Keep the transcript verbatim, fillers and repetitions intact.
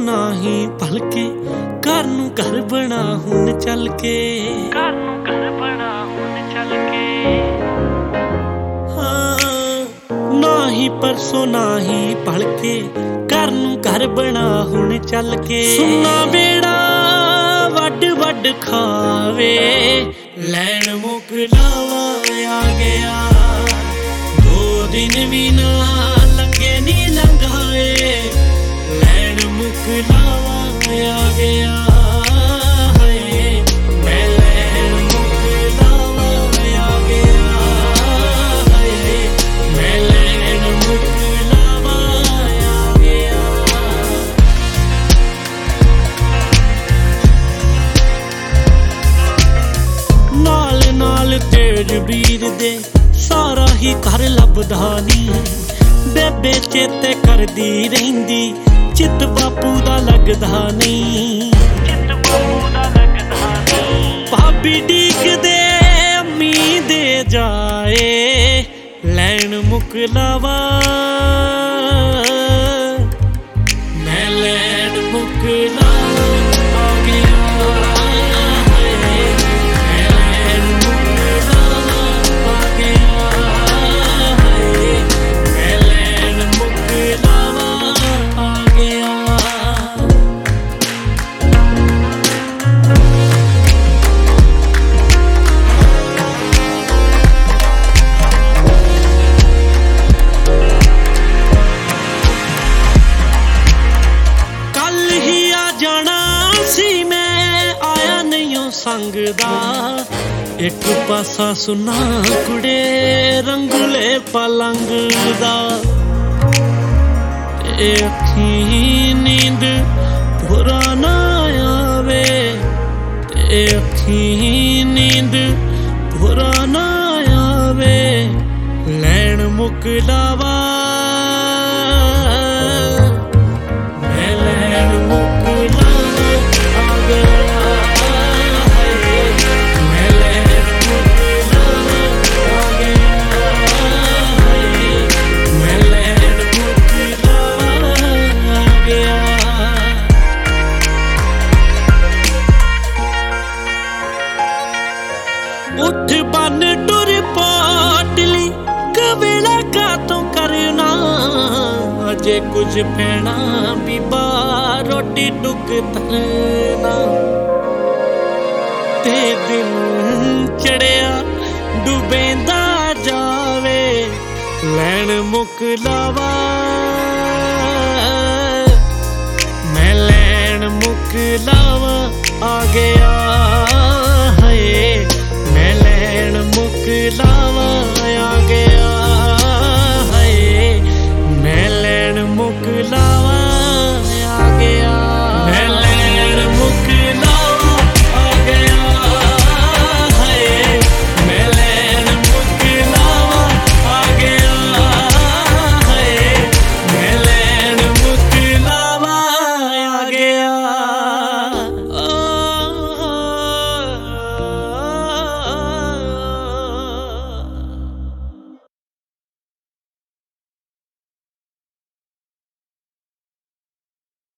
नाही भलके घर नूं घर बना हुण चल के घर नूं घर बना हुण चल के हाँ नाही परसों नाही भलके घर नूं घर बना हुण चल के सुन्ना बेड़ा वड वड खावे लैण मुक लावा आ गया दो दिन भी ना लंघे नी लंघाए लैण मुक लावा आ गया मैं लैण मुक लावा आ गया मैं लैण मुक लावा आ गया नाल नाल तेज बीर दे सारा ही घर लभदा नी बेबे चेते करदी रहिंदी चित बापू दा लगदा नहीं चित बापू दा लगदा नहीं भाभी डीक दे अम्मी दे जाए लैण मुक लावा मैं लैण मुक लावा आ गया मैं लैण मुक लावा आ गया मैं लैण मुक लावा आ गया संग दा एक पासा सुना कुड़े रंगले पलंग दा अखी नींद पुराना आवे अखी नींद पुराना आवे लैण मुक लावा मैं लैण मुक लावा आ गया उठ बन टुर पाटली कवेला का तो करना अजे कुछ पैना बीबा रोटी टुक तरना ते दिन चढ़िया डुबेंदा जावे लैण मुक लावा मैं लैण मुक लावा